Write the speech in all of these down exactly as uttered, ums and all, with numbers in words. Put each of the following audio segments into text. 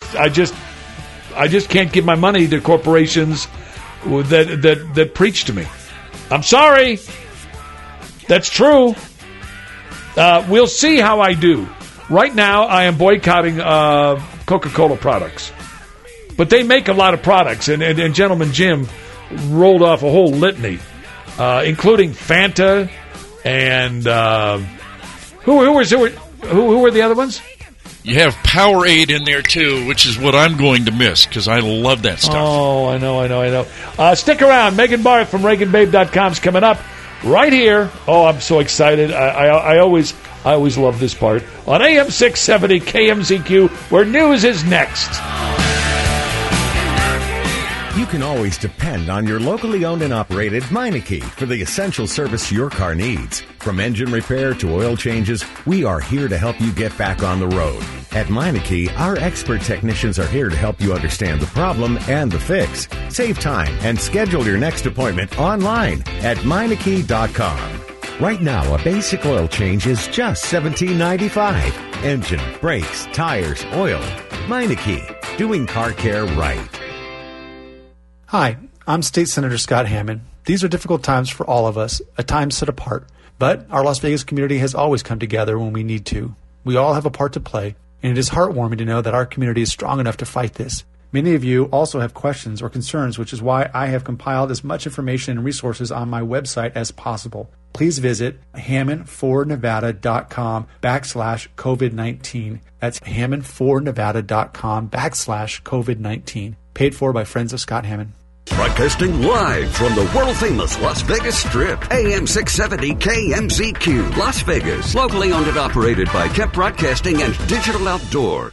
I just, I just can't give my money to corporations that that that preach to me. I'm sorry. That's true. Uh, we'll see how I do. Right now, I am boycotting uh, Coca-Cola products. But they make a lot of products, and, and, and Gentleman Jim rolled off a whole litany, uh, including Fanta and uh, who, who, was, who, were, who, who were the other ones? You have Powerade in there, too, which is what I'm going to miss because I love that stuff. Oh, I know, I know, I know. Uh, stick around. Megan Barth from Reagan Babe dot com is coming up right here. Oh, I'm so excited. I, I, I always I always love this part. On A M six seventy K M Z Q, where news is next. You can always depend on your locally owned and operated Meineke for the essential service your car needs. From engine repair to oil changes, we are here to help you get back on the road. At Meineke, our expert technicians are here to help you understand the problem and the fix. Save time and schedule your next appointment online at Meineke dot com. Right now, a basic oil change is just seventeen ninety-five dollars. Engine, brakes, tires, oil. Meineke, doing car care right. Hi, I'm State Senator Scott Hammond. These are difficult times for all of us, a time set apart. But our Las Vegas community has always come together when we need to. We all have a part to play, and it is heartwarming to know that our community is strong enough to fight this. Many of you also have questions or concerns, which is why I have compiled as much information and resources on my website as possible. Please visit Hammond for Nevada dot com backslash COVID nineteen. That's Hammond for Nevada dot com backslash COVID nineteen. Paid for by Friends of Scott Hammond. Broadcasting live from the world-famous Las Vegas Strip, A M six seventy K M Z Q, Las Vegas. Locally owned and operated by Kemp Broadcasting and Digital Outdoor.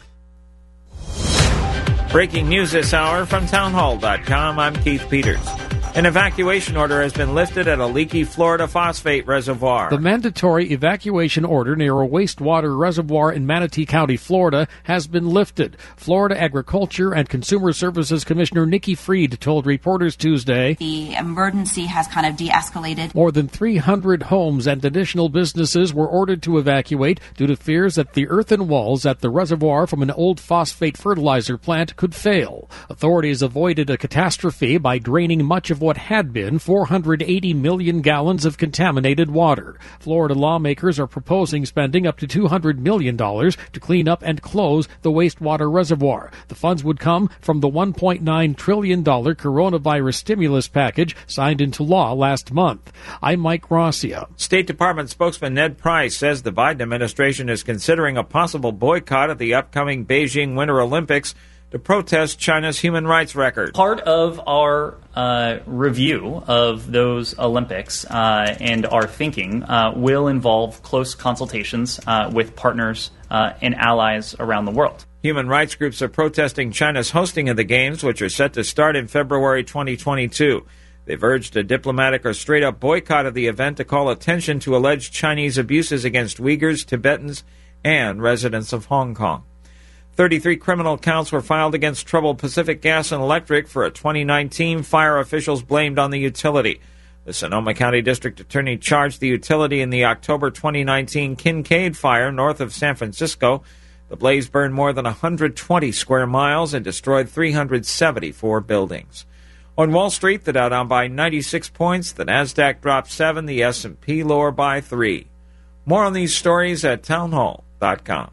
Breaking news this hour from townhall dot com. I'm Keith Peters. An evacuation order has been lifted at a leaky Florida phosphate reservoir. The mandatory evacuation order near a wastewater reservoir in Manatee County, Florida, has been lifted. Florida Agriculture and Consumer Services Commissioner Nikki Fried told reporters Tuesday the emergency has kind of de-escalated. More than three hundred homes and additional businesses were ordered to evacuate due to fears that the earthen walls at the reservoir from an old phosphate fertilizer plant could fail. Authorities avoided a catastrophe by draining much of what had been four hundred eighty million gallons of contaminated water. Florida lawmakers are proposing spending up to two hundred million dollars to clean up and close the wastewater reservoir. The funds would come from the one point nine trillion dollars coronavirus stimulus package signed into law last month. I'm Mike Gracia. State Department spokesman Ned Price says the Biden administration is considering a possible boycott of the upcoming Beijing Winter Olympics to protest China's human rights record. Part of our uh, review of those Olympics uh, and our thinking uh, will involve close consultations uh, with partners uh, and allies around the world. Human rights groups are protesting China's hosting of the Games, which are set to start in February twenty twenty-two. They've urged a diplomatic or straight-up boycott of the event to call attention to alleged Chinese abuses against Uyghurs, Tibetans, and residents of Hong Kong. thirty-three criminal counts were filed against Troubled Pacific Gas and Electric for a twenty nineteen fire officials blamed on the utility. The Sonoma County District Attorney charged the utility in the October twenty nineteen Kincaid fire north of San Francisco. The blaze burned more than one hundred twenty square miles and destroyed three hundred seventy-four buildings. On Wall Street, the Dow down by ninety-six points, the Nasdaq dropped seven, the S and P lower by three. More on these stories at townhall dot com.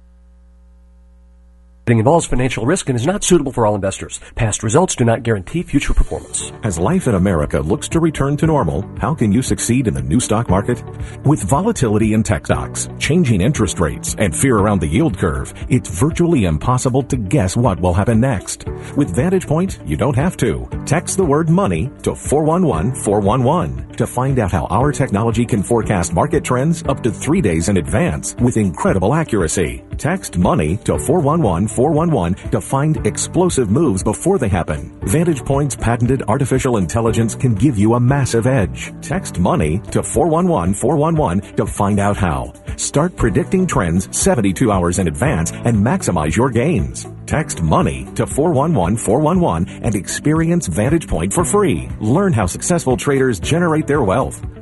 It involves financial risk and is not suitable for all investors. Past results do not guarantee future performance. As life in America looks to return to normal, how can you succeed in the new stock market? With volatility in tech stocks, changing interest rates, and fear around the yield curve, it's virtually impossible to guess what will happen next. With Vantage Point, you don't have to. Text the word money to four one one four one one to find out how our technology can forecast market trends up to three days in advance with incredible accuracy. Text money to four one one four one one to find explosive moves before they happen. Vantage Point's patented artificial intelligence can give you a massive edge. Text money to four one one four one one to find out how. Start predicting trends seventy-two hours in advance and maximize your gains. Text money to four one one four one one and experience Vantage Point for free. Learn how successful traders generate their wealth.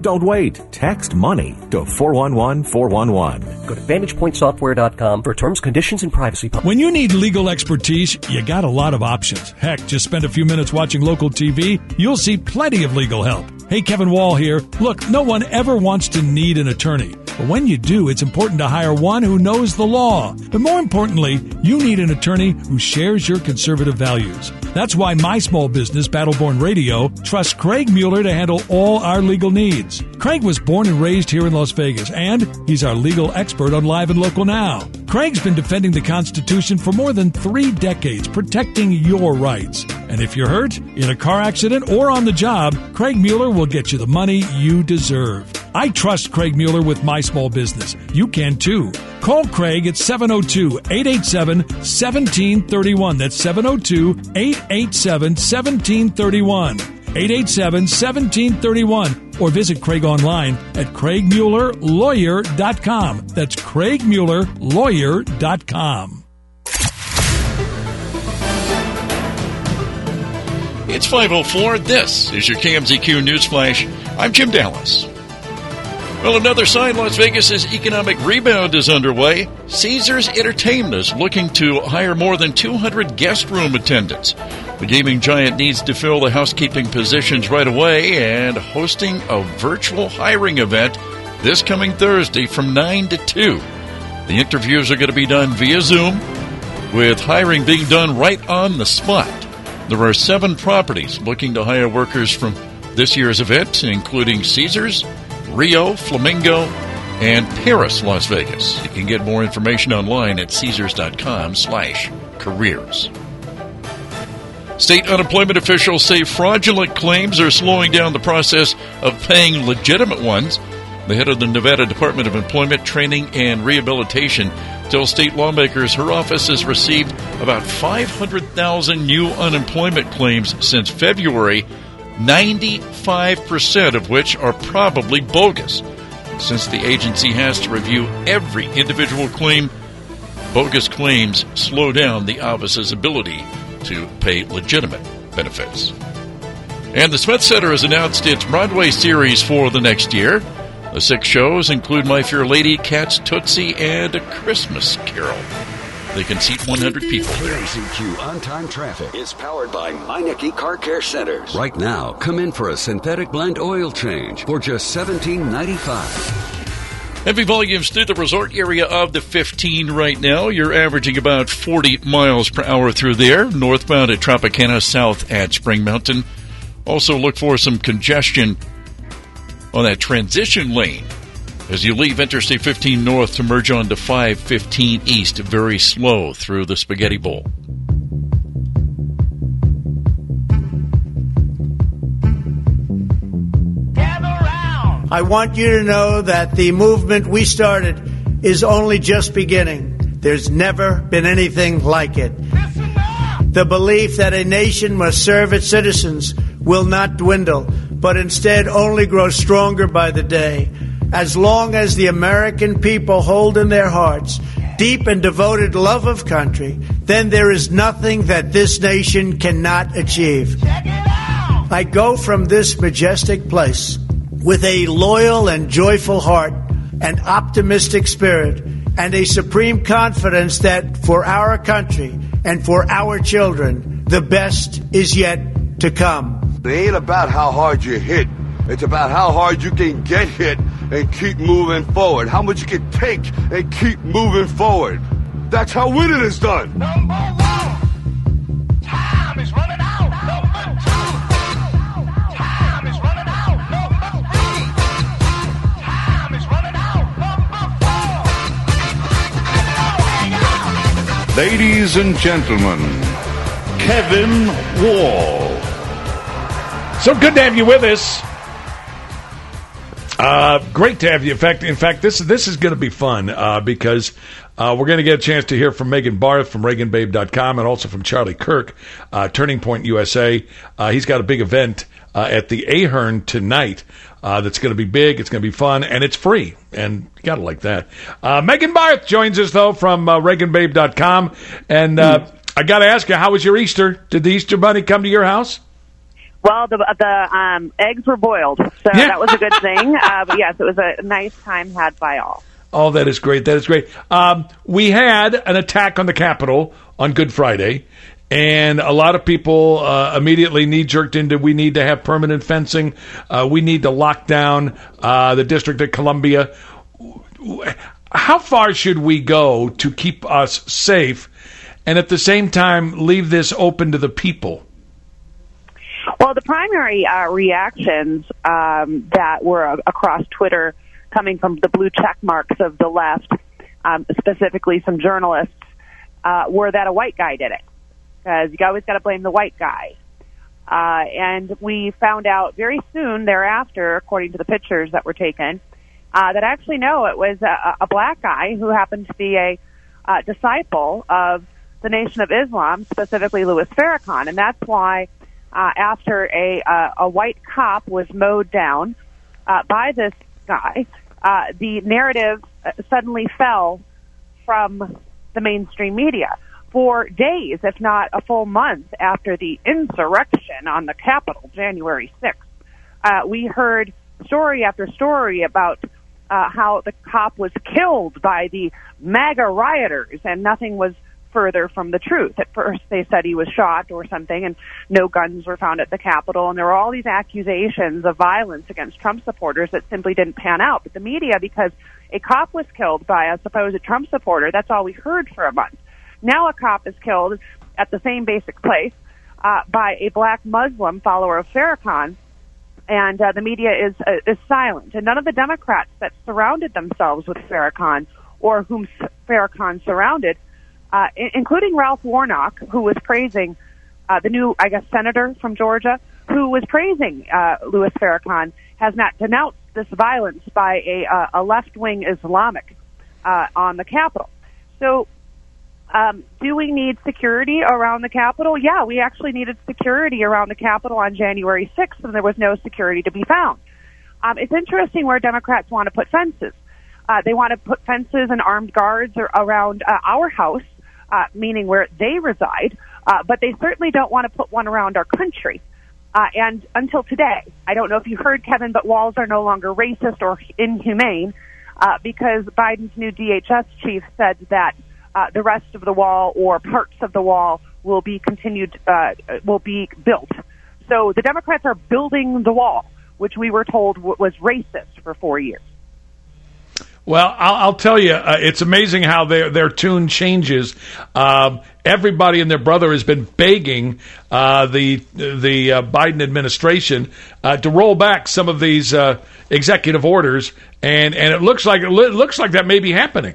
Don't wait. Text MONEY to four one one four one one. Go to vantage point software dot com for terms, conditions, and privacy policy. When you need legal expertise, you got a lot of options. Heck, just spend a few minutes watching local T V. You'll see plenty of legal help. Hey, Kevin Wall here. Look, no one ever wants to need an attorney. But when you do, it's important to hire one who knows the law. But more importantly, you need an attorney who shares your conservative values. That's why my small business, Battleborn Radio, trusts Craig Mueller to handle all our legal needs. Craig was born and raised here in Las Vegas, and he's our legal expert on Live and Local Now. Craig's been defending the Constitution for more than three decades, protecting your rights. And if you're hurt, in a car accident, or on the job, Craig Mueller will get you the money you deserve. I trust Craig Mueller with my small business. You can too. Call Craig at seven oh two, eight eight seven, one seven three one. That's seven oh two, eight eight seven, one seven three one. eight eight seven, one seven three one. Or visit Craig online at craig mueller lawyer dot com. That's craig mueller lawyer dot com. It's five oh four. This is your K M Z Q News Flash. I'm Jim Dallas. Well, another sign Las Vegas' economic rebound is underway. Caesars Entertainment is looking to hire more than two hundred guest room attendants. The gaming giant needs to fill the housekeeping positions right away and hosting a virtual hiring event this coming Thursday from nine to two. The interviews are going to be done via Zoom, with hiring being done right on the spot. There are seven properties looking to hire workers from this year's event, including Caesars, Rio, Flamingo, and Paris, Las Vegas. You can get more information online at caesars.com slash careers. State unemployment officials say fraudulent claims are slowing down the process of paying legitimate ones. The head of the Nevada Department of Employment, Training, and Rehabilitation tells state lawmakers her office has received about five hundred thousand new unemployment claims since February, ninety-five percent of which are probably bogus. Since the agency has to review every individual claim, bogus claims slow down the office's ability to pay legitimate benefits. And the Smith Center has announced its Broadway series for the next year. The six shows include My Fair Lady, Cats, Tootsie, and A Christmas Carol. They can seat one hundred people there. K M Z Q On-Time Traffic is powered by Meineke Car Care Centers. Right now, come in for a synthetic blend oil change for just seventeen ninety-five. Heavy volumes through the resort area of the fifteen right now. You're averaging about forty miles per hour through there. Northbound at Tropicana, south at Spring Mountain. Also look for some congestion on that transition lane as you leave Interstate fifteen north to merge on to five fifteen east. Very slow through the Spaghetti Bowl. I want you to know that the movement we started is only just beginning. There's never been anything like it. The belief that a nation must serve its citizens will not dwindle, but instead only grow stronger by the day. As long as the American people hold in their hearts deep and devoted love of country, then there is nothing that this nation cannot achieve. I go from this majestic place with a loyal and joyful heart, an optimistic spirit, and a supreme confidence that for our country and for our children, the best is yet to come. It ain't about how hard you hit. It's about how hard you can get hit and keep moving forward. How much you can take and keep moving forward. That's how winning is done. Number one. Time is running out. Number two. Time is running out. Number three. Time is running out. Number four. Ladies and gentlemen, Kevin Wall. So good to have you with us. Uh, great to have you. In fact, in fact, this this is going to be fun uh, because uh, we're going to get a chance to hear from Megan Barth from Reagan Babe dot com and also from Charlie Kirk, uh, Turning Point U S A. Uh, he's got a big event uh, at the Ahern tonight uh, that's going to be big. It's going to be fun, and it's free, and you got to like that. Uh, Megan Barth joins us, though, from uh, Reagan Babe dot com. And uh, mm. I got to ask you, how was your Easter? Did the Easter Bunny come to your house? Well, the the um, eggs were boiled, so Yeah. that was a good thing. Uh, but yes, it was a nice time had by all. Oh, that is great. That is great. Um, we had an attack on the Capitol on Good Friday, and a lot of people uh, immediately knee-jerked into we need to have permanent fencing. Uh, we need to lock down uh, the District of Columbia. How far should we go to keep us safe and at the same time leave this open to the people? Well, the primary uh, reactions um, that were uh, across Twitter coming from the blue check marks of the left, um, specifically some journalists, uh, were that a white guy did it. Because you always got to blame the white guy. Uh, and we found out very soon thereafter, according to the pictures that were taken, uh, that actually, no, it was a, a black guy who happened to be a uh, disciple of the Nation of Islam, specifically Louis Farrakhan. And that's why uh, after a, uh, a white cop was mowed down uh, by this guy, uh, the narrative suddenly fell from the mainstream media. For days, if not a full month after the insurrection on the Capitol, January sixth, uh, we heard story after story about uh, how the cop was killed by the MAGA rioters, and nothing was further from the truth. At first, they said he was shot or something, and no guns were found at the Capitol, and there were all these accusations of violence against Trump supporters that simply didn't pan out. But the media, because a cop was killed by a supposed Trump supporter, that's all we heard for a month. Now a cop is killed at the same basic place uh, by a black Muslim follower of Farrakhan, and uh, the media is uh, is silent. And none of the Democrats that surrounded themselves with Farrakhan or whom Farrakhan surrounded, uh, I- including Ralph Warnock, who was praising uh, the new, I guess, senator from Georgia, who was praising uh, Louis Farrakhan, has not denounced this violence by a, uh, a left-wing Islamic uh, on the Capitol. So, Um, do we need security around the Capitol? Yeah, we actually needed security around the Capitol on January sixth, and there was no security to be found. Um, it's interesting where Democrats want to put fences. Uh, they want to put fences and armed guards or around uh, our house, uh, meaning where they reside, uh, but they certainly don't want to put one around our country. Uh, and until today, I don't know if you heard, Kevin, but walls are no longer racist or inhumane uh, because Biden's new D H S chief said that Uh, the rest of the wall or parts of the wall will be continued, uh, will be built. So the Democrats are building the wall, which we were told w- was racist for four years. Well, I'll, I'll tell you, uh, it's amazing how their their tune changes. Um, everybody and their brother has been begging uh, the the uh, Biden administration uh, to roll back some of these uh, executive orders, and, and it looks like it looks like that may be happening.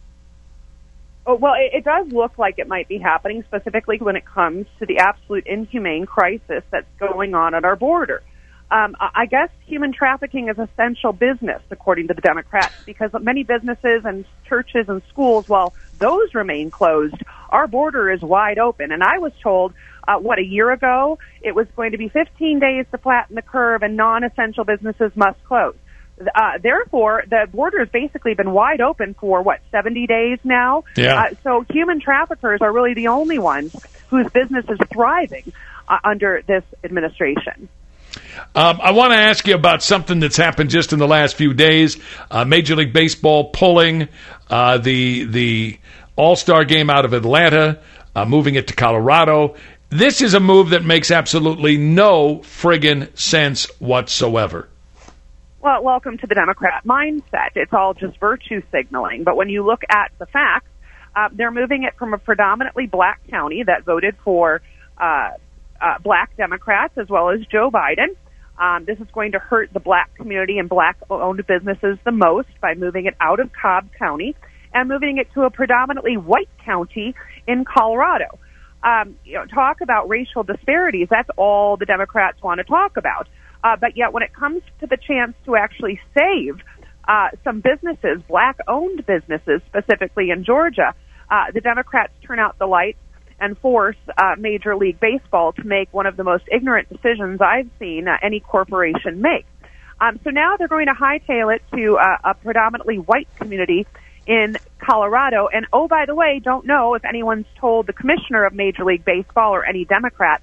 Oh, well, it, it does look like it might be happening, specifically when it comes to the absolute inhumane crisis that's going on at our border. Um, I guess human trafficking is essential business, according to the Democrats, because many businesses and churches and schools, while those remain closed, our border is wide open. And I was told, uh, what, a year ago, it was going to be fifteen days to flatten the curve and non-essential businesses must close. Uh, therefore, the border has basically been wide open for, what, seventy days now? Yeah. Uh, so human traffickers are really the only ones whose business is thriving uh, under this administration. Um, I want to ask you about something that's happened just in the last few days. Uh, Major League Baseball pulling uh, the the All-Star game out of Atlanta, uh, moving it to Colorado. This is a move that makes absolutely no friggin' sense whatsoever. Well, welcome to the Democrat mindset. It's all just virtue signaling. But when you look at the facts, uh, they're moving it from a predominantly black county that voted for uh, uh, black Democrats as well as Joe Biden. Um, this is going to hurt the black community and black-owned businesses the most by moving it out of Cobb County and moving it to a predominantly white county in Colorado. Um, you know, talk about racial disparities. That's all the Democrats want to talk about. Uh, but yet when it comes to the chance to actually save uh, some businesses, black-owned businesses, specifically in Georgia, uh, the Democrats turn out the lights and force uh, Major League Baseball to make one of the most ignorant decisions I've seen uh, any corporation make. Um, so now they're going to hightail it to uh, a predominantly white community in Colorado. And, oh, by the way, don't know if anyone's told the commissioner of Major League Baseball or any Democrat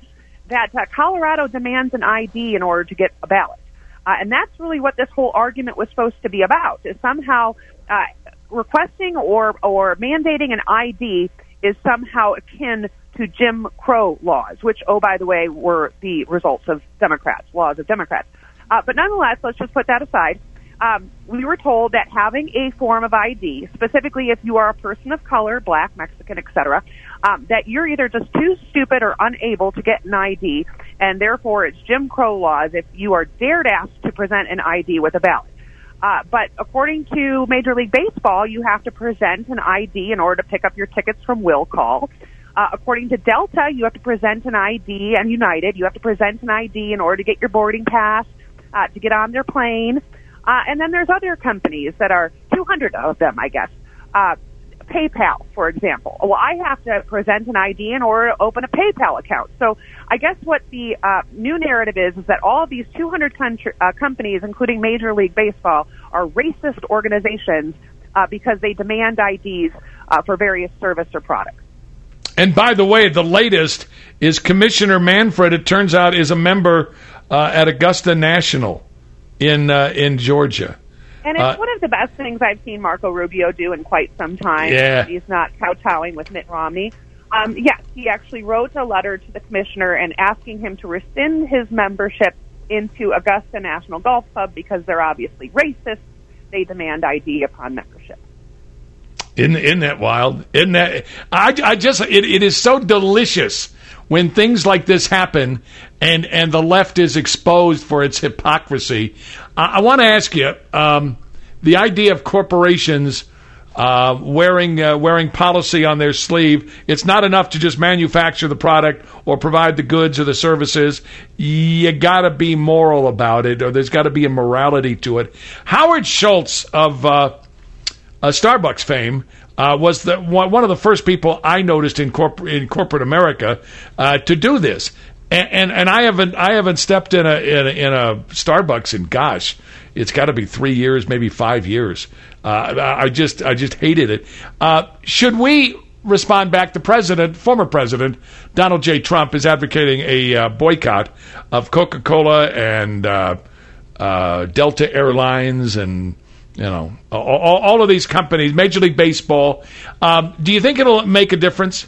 that uh, Colorado demands an I D in order to get a ballot. Uh, and that's really what this whole argument was supposed to be about, is somehow uh, requesting or, or mandating an I D is somehow akin to Jim Crow laws, which, oh, by the way, were the results of Democrats, laws of Democrats. Uh, but nonetheless, let's just put that aside. Um, we were told that having a form of I D, specifically if you are a person of color, black, Mexican, et cetera, um, that you're either just too stupid or unable to get an I D, and therefore it's Jim Crow laws if you are dared asked to present an I D with a ballot. Uh, but according to Major League Baseball, you have to present an I D in order to pick up your tickets from Will Call. Uh, according to Delta, you have to present an I D, and United, you have to present an I D in order to get your boarding pass, uh, to get on their plane. Uh, and then there's other companies that are two hundred of them, I guess. Uh, PayPal, for example. Well, I have to present an I D in order to open a PayPal account. So I guess what the uh, new narrative is, is that all of these two hundred country, uh, companies, including Major League Baseball, are racist organizations uh, because they demand I Ds uh, for various service or products. And by the way, the latest is Commissioner Manfred, it turns out, is a member uh, at Augusta National in uh, in Georgia. And it's uh, one of the best things I've seen Marco Rubio do in quite some time. Yeah. He's not kowtowing with Mitt Romney. Um, yes, he actually wrote a letter to the commissioner and asking him to rescind his membership into Augusta National Golf Club because they're obviously racist. They demand I D upon membership. Isn't, isn't that wild? Isn't that? I, I just it, it is so delicious when things like this happen and, and the left is exposed for its hypocrisy. I, I want to ask you, um, the idea of corporations uh, wearing uh, wearing policy on their sleeve, it's not enough to just manufacture the product or provide the goods or the services. You got to be moral about it, or there's got to be a morality to it. Howard Schultz of uh, uh, Starbucks fame Uh, was the one, one of the first people I noticed in corporate in corporate America uh, to do this, and, and and I haven't I haven't stepped in a in a, in a Starbucks in gosh, it's got to be three years, maybe five years. Uh, I just I just hated it. Uh, should we respond back? The president, former president Donald J. Trump, is advocating a uh, boycott of Coca-Cola and uh, uh, Delta Airlines and. You know, all, all of these companies, Major League Baseball. Um, do you think it'll make a difference?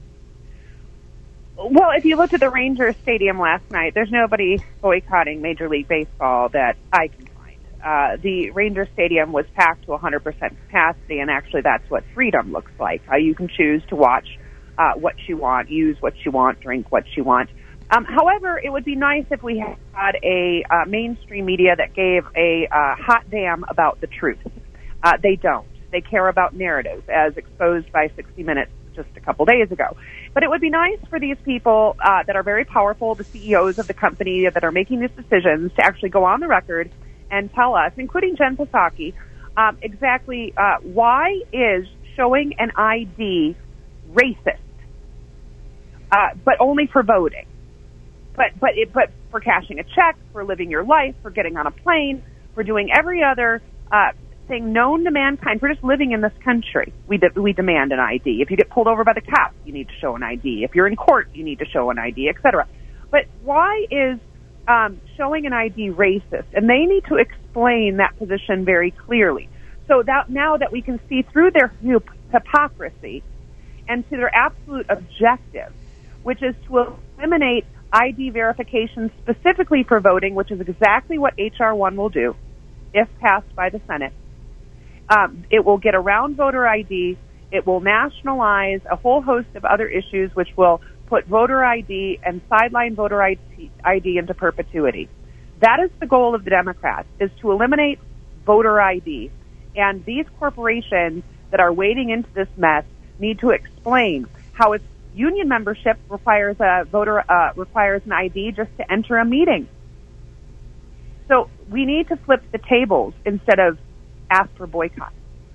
Well, if you looked at the Rangers Stadium last night, there's nobody boycotting Major League Baseball that I can find. Uh, the Rangers Stadium was packed to one hundred percent capacity, and actually that's what freedom looks like. Uh, you can choose to watch uh, what you want, use what you want, drink what you want. Um, however, it would be nice if we had a uh, mainstream media that gave a uh, hot damn about the truth. Uh, they don't. They care about narratives, as exposed by sixty minutes just a couple days ago. But it would be nice for these people uh, that are very powerful, the C E Os of the company that are making these decisions, to actually go on the record and tell us, including Jen Psaki, um, exactly uh, why is showing an I D racist, uh, but only for voting. But but it, but for cashing a check, for living your life, for getting on a plane, for doing every other uh, thing known to mankind, for just living in this country, we de- we demand an I D. If you get pulled over by the cops, you need to show an I D. If you're in court, you need to show an I D, et cetera. But why is um, showing an I D racist? And they need to explain that position very clearly, so that now that we can see through their hypocrisy and to their absolute objective, which is to eliminate I D verification specifically for voting, which is exactly what H R one will do if passed by the Senate. Um, it will get around voter I D. It will nationalize a whole host of other issues, which will put voter I D and sideline voter I D into perpetuity. That is the goal of the Democrats, is to eliminate voter I D. And these corporations that are wading into this mess need to explain how it's union membership requires a voter uh, requires an I D just to enter a meeting. So we need to flip the tables instead of ask for boycott.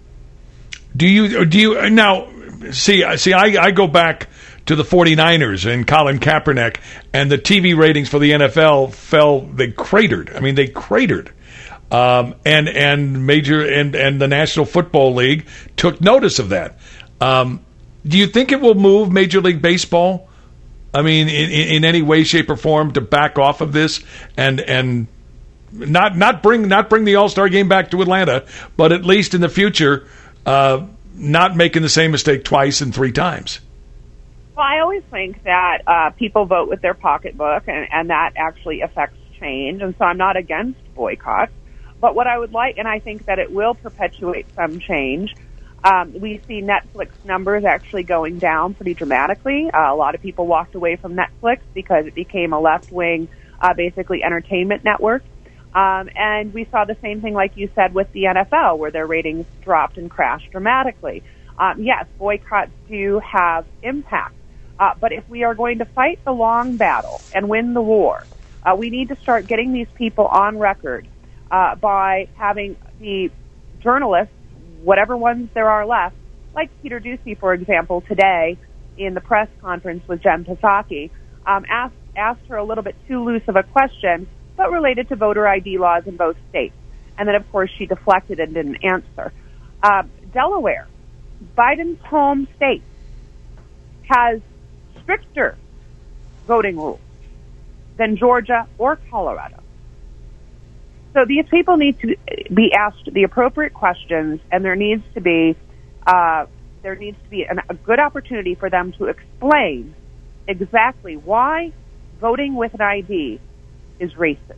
Do you do you now see? See, I, I go back to the forty-niners and Colin Kaepernick, and the T V ratings for the N F L fell. They cratered. I mean, they cratered. Um, and and major and and the National Football League took notice of that. Um, Do you think it will move Major League Baseball I mean, in, in any way, shape, or form to back off of this and and not not bring not bring the All-Star game back to Atlanta, but at least in the future, uh, not making the same mistake twice and three times? Well, I always think that uh, people vote with their pocketbook, and, and that actually affects change. And so I'm not against boycotts. But what I would like, and I think that it will perpetuate some change. Um, we see Netflix numbers actually going down pretty dramatically. Uh, a lot of people walked away from Netflix because it became a left-wing, uh, basically entertainment network. Um, and we saw the same thing, like you said, with the N F L, where their ratings dropped and crashed dramatically. Um, yes, boycotts do have impact. Uh, but if we are going to fight the long battle and win the war, uh, we need to start getting these people on record uh, by having the journalists, whatever ones there are left, like Peter Doocy, for example, today in the press conference with Jen Psaki, um, asked, asked her a little bit too loose of a question, but related to voter I D laws in both states. And then, of course, she deflected and didn't answer. Uh, Delaware, Biden's home state, has stricter voting rules than Georgia or Colorado. So these people need to be asked the appropriate questions, and there needs to be uh, there needs to be an, a good opportunity for them to explain exactly why voting with an I D is racist.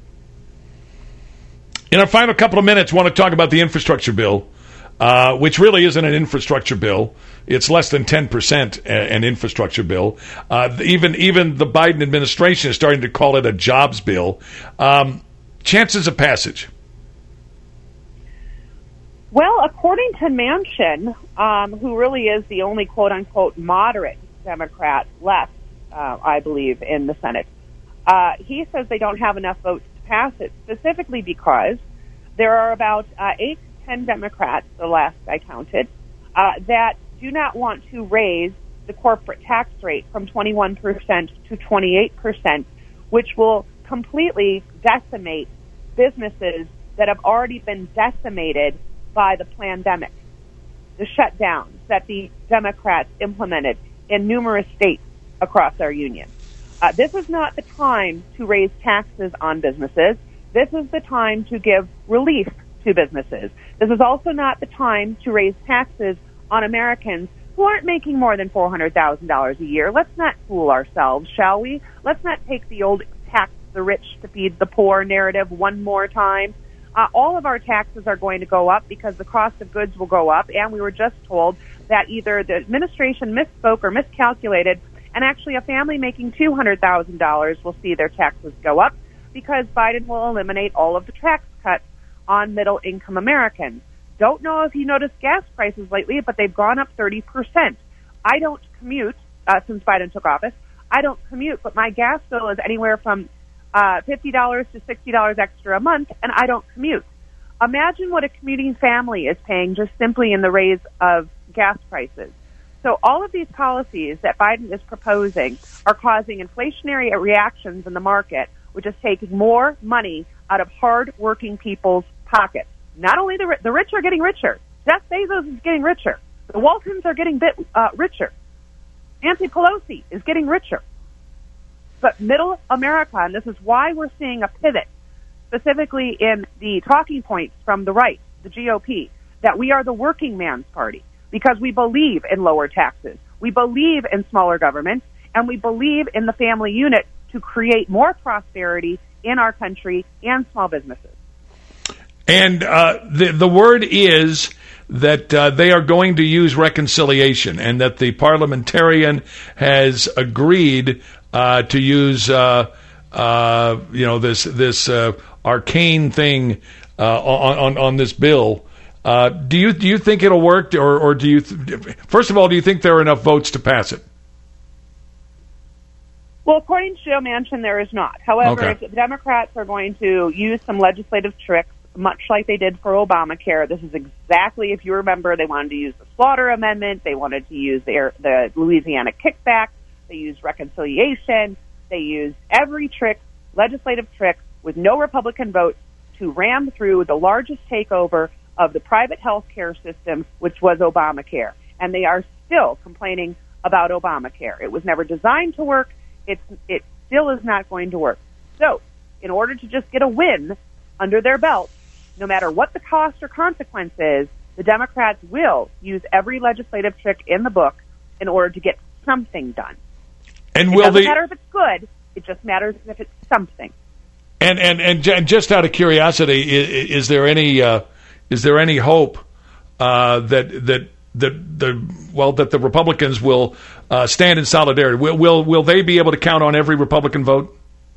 In our final couple of minutes, I want to talk about the infrastructure bill, uh, which really isn't an infrastructure bill. It's less than ten percent an infrastructure bill. Uh, even even the Biden administration is starting to call it a jobs bill. Um, chances of passage? Well, according to Manchin, um, who really is the only quote-unquote moderate Democrat left, uh, I believe, in the Senate, uh, he says they don't have enough votes to pass it, specifically because there are about uh, eight to ten Democrats, the last I counted, uh, that do not want to raise the corporate tax rate from twenty-one percent to twenty-eight percent, which will completely decimate businesses that have already been decimated by the pandemic, the shutdowns that the Democrats implemented in numerous states across our union. Uh, this is not the time to raise taxes on businesses. This is the time to give relief to businesses. This is also not the time to raise taxes on Americans who aren't making more than four hundred thousand dollars a year. Let's not fool ourselves, shall we? Let's not take the old tax the rich to feed the poor narrative one more time. Uh, all of our taxes are going to go up because the cost of goods will go up, and we were just told that either the administration misspoke or miscalculated, and actually a family making two hundred thousand dollars will see their taxes go up because Biden will eliminate all of the tax cuts on middle-income Americans. Don't know if you noticed gas prices lately, but they've gone up thirty percent. I don't commute uh, since Biden took office. I don't commute, but my gas bill is anywhere from uh, fifty dollars to sixty dollars extra a month, and I don't commute. Imagine what a commuting family is paying just simply in the raise of gas prices. So all of these policies that Biden is proposing are causing inflationary reactions in the market, which is taking more money out of hard-working people's pockets. Not only the, the rich are getting richer, Jeff Bezos is getting richer. The Waltons are getting bit uh, richer. Nancy Pelosi is getting richer. But middle America, and this is why we're seeing a pivot, specifically in the talking points from the right, the G O P, that we are the working man's party because we believe in lower taxes. We believe in smaller government, and we believe in the family unit to create more prosperity in our country and small businesses. And uh, the the word is that uh, they are going to use reconciliation, and that the parliamentarian has agreed uh, to use uh, uh, you know this this uh, arcane thing uh, on, on on this bill. Uh, do you do you think it'll work, or or do you? Th- first of all, do you think there are enough votes to pass it? Well, according to Joe Manchin, there is not. However, Okay. if the Democrats are going to use some legislative tricks, much like they did for Obamacare, this is exactly, if you remember, they wanted to use the Slaughter Amendment, they wanted to use the, the Louisiana kickback, they used reconciliation, they used every trick, legislative trick, with no Republican votes to ram through the largest takeover of the private health care system, which was Obamacare. And they are still complaining about Obamacare. It was never designed to work. It's, it still is not going to work. So, in order to just get a win under their belt, no matter what the cost or consequence is, the Democrats will use every legislative trick in the book in order to get something done. And it will doesn't they, matter if it's good. It just matters if it's something. And and and just out of curiosity, is, is there any uh, is there any hope uh, that that that the well that the Republicans will uh, stand in solidarity? Will, will will they be able to count on every Republican vote?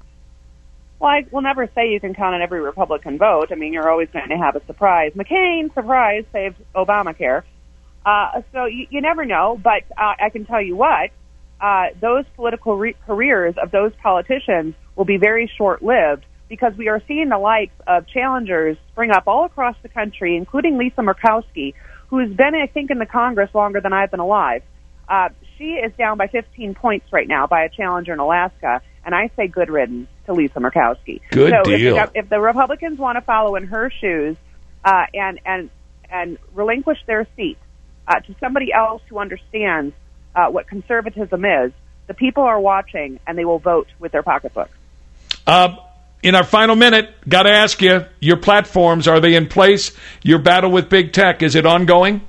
Well, I will never say you can count on every Republican vote. I mean, you're always going to have a surprise. McCain, surprise, saved Obamacare. Uh, so you, you never know. But uh, I can tell you what. Uh, those political re- careers of those politicians will be very short-lived because we are seeing the likes of challengers spring up all across the country, including Lisa Murkowski, who's been, I think, in the Congress longer than I've been alive. Uh, she is down by fifteen points right now by a challenger in Alaska, and I say good riddance to Lisa Murkowski. Good so deal. If the, if the Republicans want to follow in her shoes uh, and, and, and relinquish their seat uh, to somebody else who understands Uh, what conservatism is, the people are watching and they will vote with their pocketbook. Uh, in our final minute, got to ask you, your platforms, are they in place? Your battle with big tech, is it ongoing?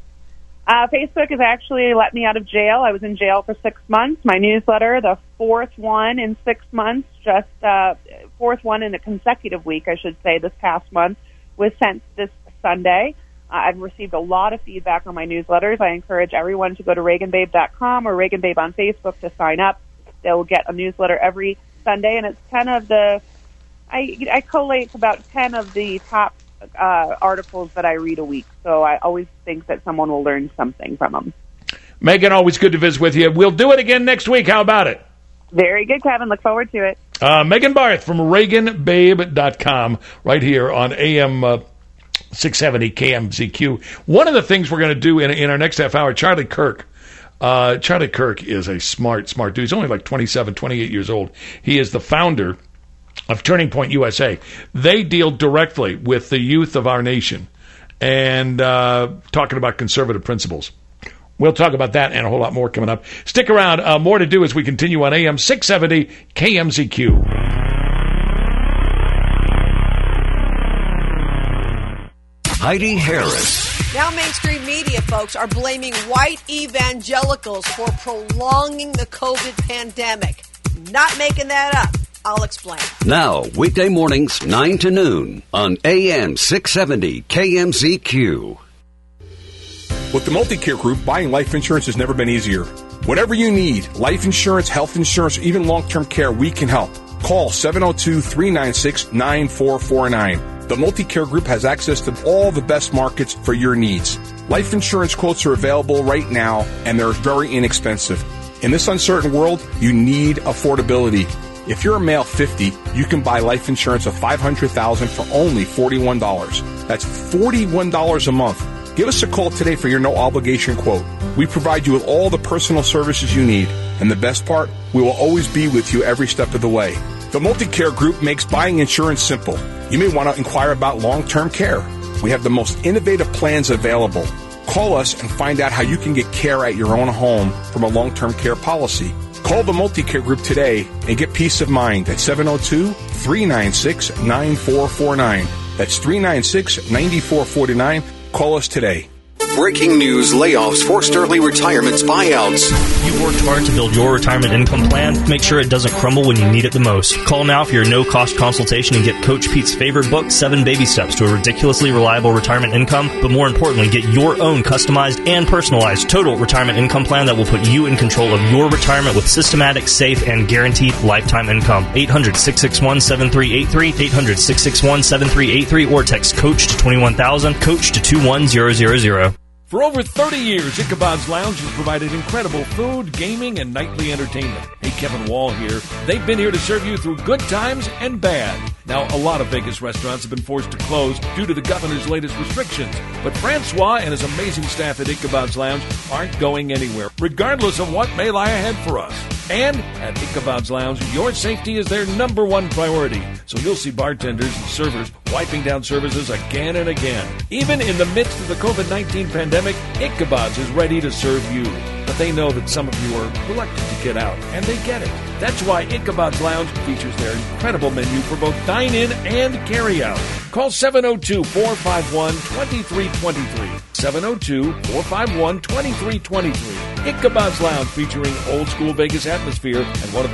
Uh, Facebook has actually let me out of jail. I was in jail for six months. My newsletter, the fourth one in six months, just uh, fourth one in a consecutive week, I should say, this past month, was sent this Sunday. Uh, I've received a lot of feedback on my newsletters. I encourage everyone to go to Reagan Babe dot com or Reagan Babe on Facebook to sign up. They will get a newsletter every Sunday, and it's ten of the, I, I collate about ten of the top uh, articles that I read a week. So I always think that someone will learn something from them. Megan, always good to visit with you. We'll do it again next week. How about it? Very good, Kevin. Look forward to it. Uh, Megan Barth from Reagan Babe dot com right here on A M uh, six seventy K M Z Q. One of the things we're going to do in, in our next half hour, Charlie Kirk. Uh, Charlie Kirk is a smart, smart dude. He's only like twenty-seven, twenty-eight years old. He is the founder of Turning Point U S A. They deal directly with the youth of our nation and uh, talking about conservative principles. We'll talk about that and a whole lot more coming up. Stick around. Uh, more to do as we continue on A M six seventy K M Z Q. Heidi Harris. Now mainstream media, folks, are blaming white evangelicals for prolonging the COVID pandemic. Not making that up. I'll explain. Now, weekday mornings, nine to noon on A M six seventy K M Z Q. With the Multicare Group, buying life insurance has never been easier. Whatever you need, life insurance, health insurance, or even long-term care, we can help. Call seven oh two, three nine six, nine four four nine. The Multicare Group has access to all the best markets for your needs. Life insurance quotes are available right now, and they're very inexpensive. In this uncertain world, you need affordability. If you're a male fifty, you can buy life insurance of five hundred thousand dollars for only forty-one dollars. That's forty-one dollars a month. Give us a call today for your no-obligation quote. We provide you with all the personal services you need. And the best part, we will always be with you every step of the way. The Multicare Group makes buying insurance simple. You may want to inquire about long-term care. We have the most innovative plans available. Call us and find out how you can get care at your own home from a long-term care policy. Call the Multicare Group today and get peace of mind at seven oh two, three nine six, nine four four nine. That's three nine six, nine four four nine. Call us today. Breaking news, layoffs, forced early retirements, buyouts. You've worked hard to build your retirement income plan. Make sure it doesn't crumble when you need it the most. Call now for your no-cost consultation and get Coach Pete's favorite book, Seven Baby Steps to a Ridiculously Reliable Retirement Income. But more importantly, get your own customized and personalized total retirement income plan that will put you in control of your retirement with systematic, safe, and guaranteed lifetime income. eight hundred, six six one, seven three eight three, eight hundred, six six one, seven three eight three, or text COACH to twenty-one thousand, COACH to two one zero zero zero. For over thirty years, Ichabod's Lounge has provided incredible food, gaming, and nightly entertainment. Hey, Kevin Wall here. They've been here to serve you through good times and bad. Now, a lot of Vegas restaurants have been forced to close due to the governor's latest restrictions. But Francois and his amazing staff at Ichabod's Lounge aren't going anywhere, regardless of what may lie ahead for us. And at Ichabod's Lounge, your safety is their number one priority. So you'll see bartenders and servers wiping down services again and again. Even in the midst of the COVID nineteen pandemic, Ichabod's is ready to serve you. The but they know that some of you are reluctant to get out, and they get it. That's why Ichabod's Lounge features their incredible menu for both dine-in and carry-out. Call seven oh two, four five one, two three two three. seven oh two, four five one, two three two three. Ichabod's Lounge, featuring old-school Vegas atmosphere and one of the